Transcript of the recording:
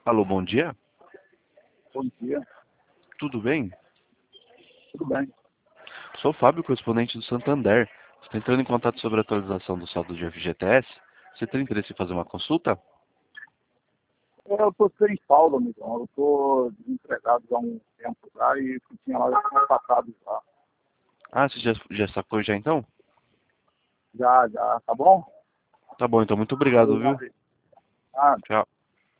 Alô, bom dia. Bom dia, Tudo bem? tudo bem. Sou o Fábio, correspondente do Santander. Estou entrando em contato sobre a atualização do saldo de FGTS. Você tem interesse em fazer uma consulta? Eu estou sem Paulo, amigão. Eu estou desempregado há um tempo já e tinha lá passado já. Ah, você já sacou já então? Já, tá bom? Tá bom, então muito obrigado, viu? Obrigado. Ah, Tchau.